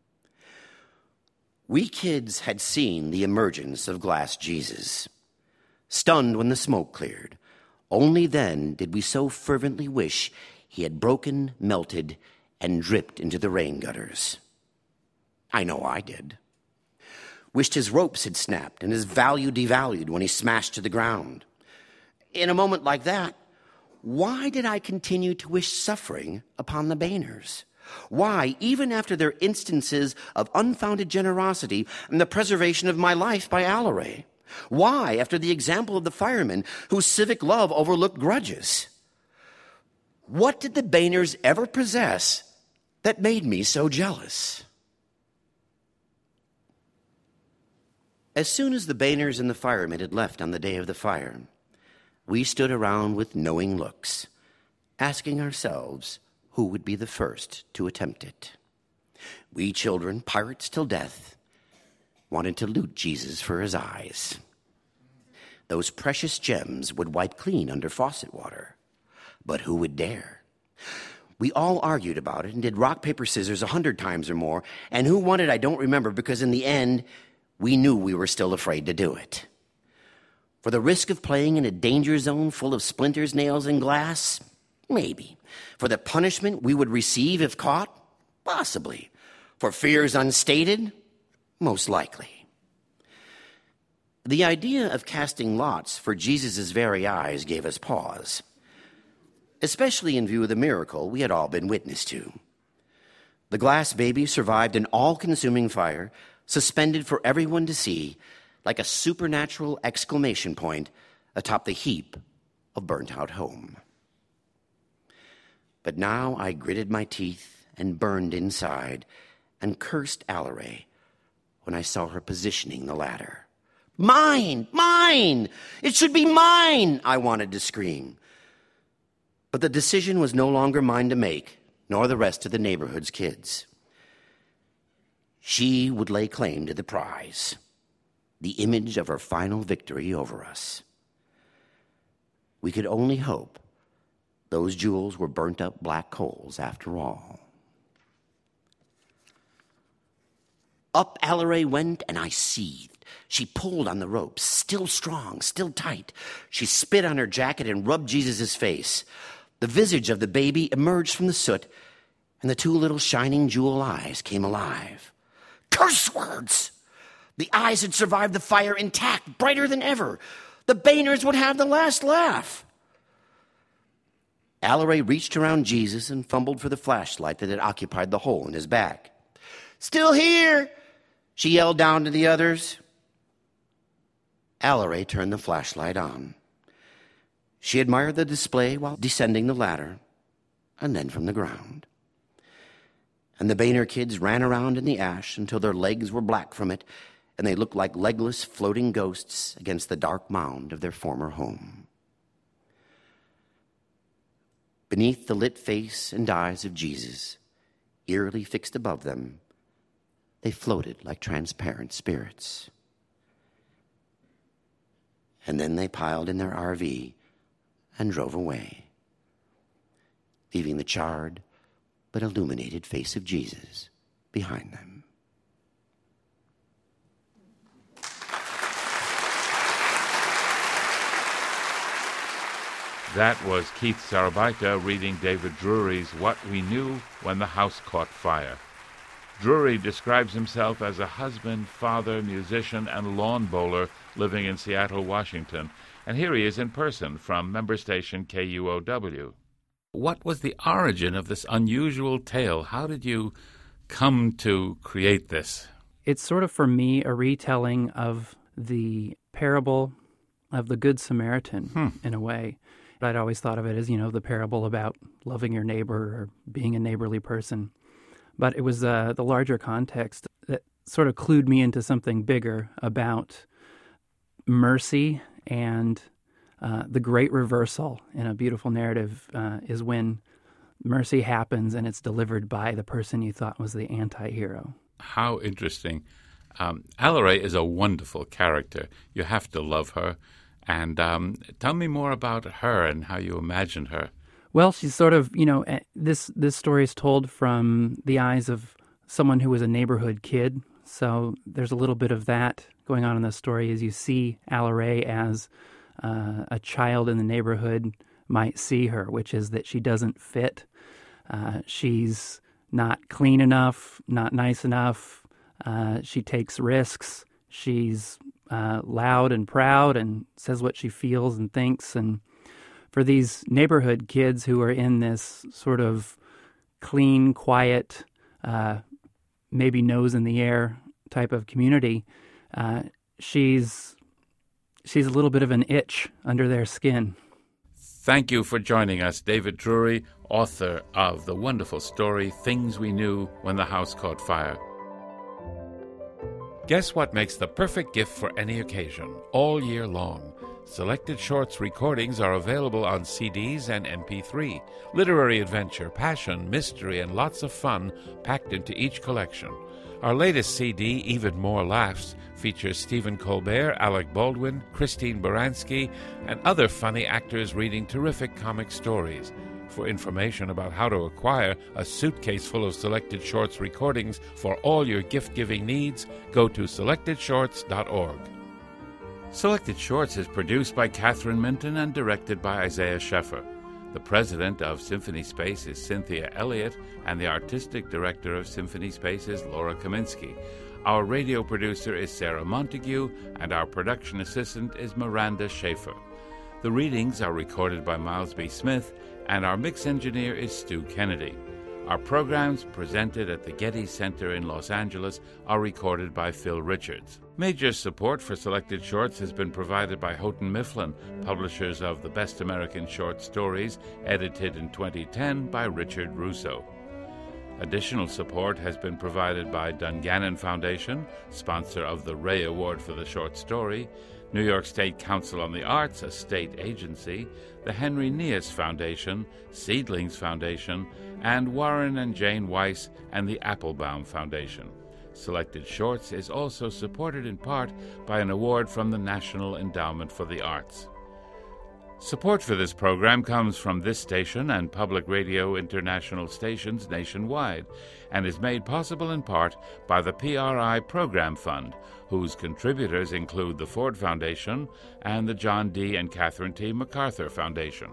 We kids had seen the emergence of Glass Jesus. Stunned when the smoke cleared, only then did we so fervently wish he had broken, melted, and dripped into the rain gutters. I know I did. Wished his ropes had snapped and his value devalued when he smashed to the ground. In a moment like that, why did I continue to wish suffering upon the Bayners? Why, even after their instances of unfounded generosity and the preservation of my life by Alleray? Why, after the example of the firemen whose civic love overlooked grudges? What did the Bayners ever possess that made me so jealous? As soon as the Bayners and the firemen had left on the day of the fire, we stood around with knowing looks, asking ourselves who would be the first to attempt it. We children, pirates till death, wanted to loot Jesus for his eyes. Those precious gems would wipe clean under faucet water, but who would dare? We all argued about it and did rock, paper, scissors 100 times or more, and who won it I don't remember, because in the end, we knew we were still afraid to do it. For the risk of playing in a danger zone full of splinters, nails, and glass? Maybe. For the punishment we would receive if caught? Possibly. For fears unstated? Most likely. The idea of casting lots for Jesus' very eyes gave us pause, especially in view of the miracle we had all been witness to. The glass baby survived an all-consuming fire, suspended for everyone to see, like a supernatural exclamation point atop the heap of burnt-out home. But now I gritted my teeth and burned inside and cursed Alleray when I saw her positioning the ladder. Mine! Mine! It should be mine! I wanted to scream. But the decision was no longer mine to make, nor the rest of the neighborhood's kids. She would lay claim to the prize, the image of her final victory over us. We could only hope those jewels were burnt-up black coals after all. Up Alleray went, and I seethed. She pulled on the ropes, still strong, still tight. She spit on her jacket and rubbed Jesus' face. The visage of the baby emerged from the soot, and the two little shining jewel eyes came alive. Curse words! The eyes had survived the fire intact, brighter than ever. The Bayners would have the last laugh. Alleray reached around Jesus and fumbled for the flashlight that had occupied the hole in his back. Still here, she yelled down to the others. Alleray turned the flashlight on. She admired the display while descending the ladder, and then from the ground. And the Boehner kids ran around in the ash until their legs were black from it, and they looked like legless, floating ghosts against the dark mound of their former home. Beneath the lit face and eyes of Jesus, eerily fixed above them, they floated like transparent spirits. And then they piled in their RV and drove away, leaving the charred but illuminated face of Jesus behind them. That was Keith Sarabaita reading David Drury's What We Knew When the House Caught Fire. Drury describes himself as a husband, father, musician, and lawn bowler living in Seattle, Washington. And here he is in person from member station KUOW. What was the origin of this unusual tale? How did you come to create this? It's sort of, for me, a retelling of the parable of the Good Samaritan, in a way. I'd always thought of it as, the parable about loving your neighbor or being a neighborly person. But it was the larger context that sort of clued me into something bigger about mercy, and the great reversal in a beautiful narrative is when mercy happens and it's delivered by the person you thought was the anti-hero. How interesting. Alaray is a wonderful character. You have to love her. And tell me more about her and how you imagined her. Well, she's sort of, this story is told from the eyes of someone who was a neighborhood kid. So there's a little bit of that going on in the story as you see Alaray as a child in the neighborhood might see her, which is that she doesn't fit. She's not clean enough, not nice enough. She takes risks. She's loud and proud and says what she feels and thinks. And for these neighborhood kids who are in this sort of clean, quiet, maybe nose in the air type of community, she's a little bit of an itch under their skin. Thank you for joining us, David Drury, author of the wonderful story, Things We Knew When the House Caught Fire. Guess what makes the perfect gift for any occasion, all year long? Selected Shorts recordings are available on CDs and MP3. Literary adventure, passion, mystery, and lots of fun packed into each collection. Our latest CD, Even More Laughs, features Stephen Colbert, Alec Baldwin, Christine Baranski, and other funny actors reading terrific comic stories. For information about how to acquire a suitcase full of Selected Shorts recordings for all your gift-giving needs, go to selectedshorts.org. Selected Shorts is produced by Catherine Minton and directed by Isaiah Sheffer. The president of Symphony Space is Cynthia Elliott, and the artistic director of Symphony Space is Laura Kaminsky. Our radio producer is Sarah Montague, and our production assistant is Miranda Schaefer. The readings are recorded by Miles B. Smith, and our mix engineer is Stu Kennedy. Our programs presented at the Getty Center in Los Angeles are recorded by Phil Richards. Major support for Selected Shorts has been provided by Houghton Mifflin, publishers of The Best American Short Stories, edited in 2010 by Richard Russo. Additional support has been provided by Dungannon Foundation, sponsor of the Ray Award for the Short Story, New York State Council on the Arts, a state agency, the Henry Nias Foundation, Seedlings Foundation, and Warren and Jane Weiss and the Applebaum Foundation. Selected Shorts is also supported in part by an award from the National Endowment for the Arts. Support for this program comes from this station and Public Radio International stations nationwide, and is made possible in part by the PRI Program Fund, whose contributors include the Ford Foundation and the John D. and Catherine T. MacArthur Foundation.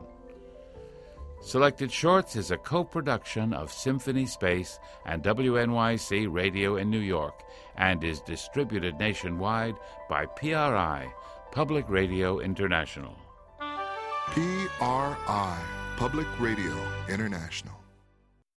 Selected Shorts is a co-production of Symphony Space and WNYC Radio in New York, and is distributed nationwide by PRI, Public Radio International. PRI, Public Radio International.